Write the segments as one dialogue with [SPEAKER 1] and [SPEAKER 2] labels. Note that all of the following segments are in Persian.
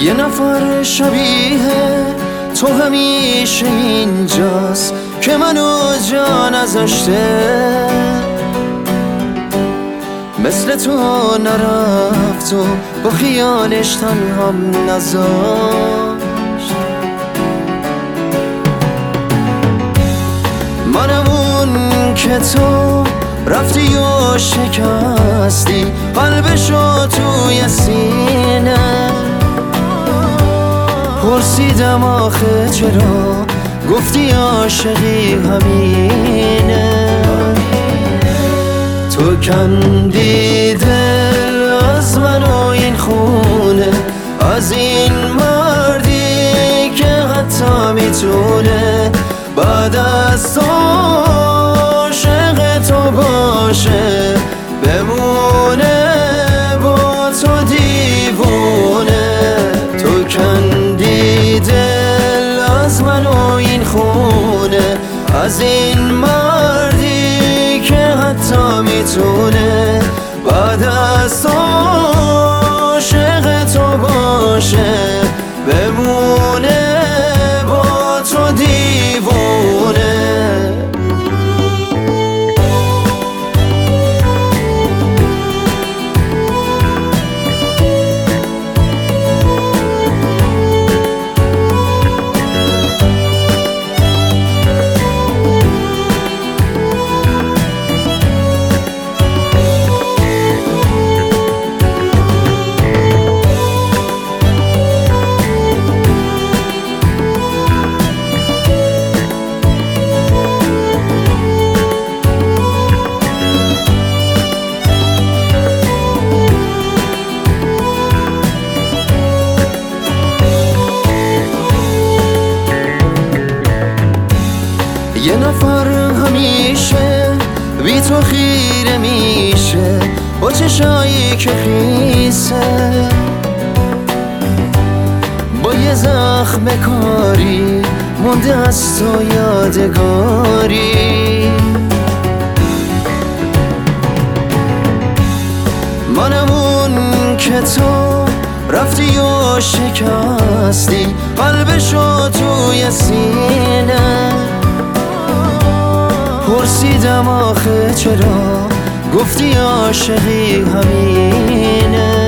[SPEAKER 1] یه نفر شبیه تو همیشه اینجاست که منو جا نذاشته، مثل تو نرفت و با خیالش تنهام نذاشت. منم اون که تو رفتی و شکستی قلبشو توی سینه، پرسیدم آخه چرا، گفتی عاشقی همینه. تو کندی دل از من و این خونه، از این مردی که حتی میتونه بعد از تو عاشق تو باشه، بمونه با تو دیوونه. تو کندی دل از من و این خونه، از این مردی که حتی میتونه بعد از تو عاشق تو باشه، بمونه با تو دیوونه. یه نفر همیشه بی تو خیره میشه، با چشایی که خیسه، با یه زخم کاری مونده از تو یادگاری. منم اون که تو رفتی و شکستی قلبشو توی سینه، پرسیدم آخه چرا، گفتی عاشقی همینه.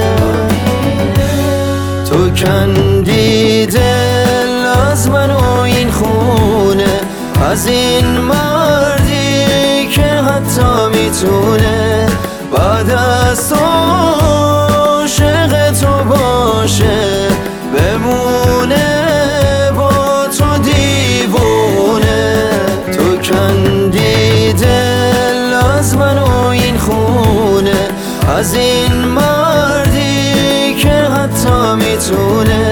[SPEAKER 1] تو کندی دل از من و این خونه، از این مردی که حتی میتونه بعد از تو عاشق تو باشه، بمونه با تو دیوونه. تو کندی دل از من و این خونه، از این مردی که حتی میتونه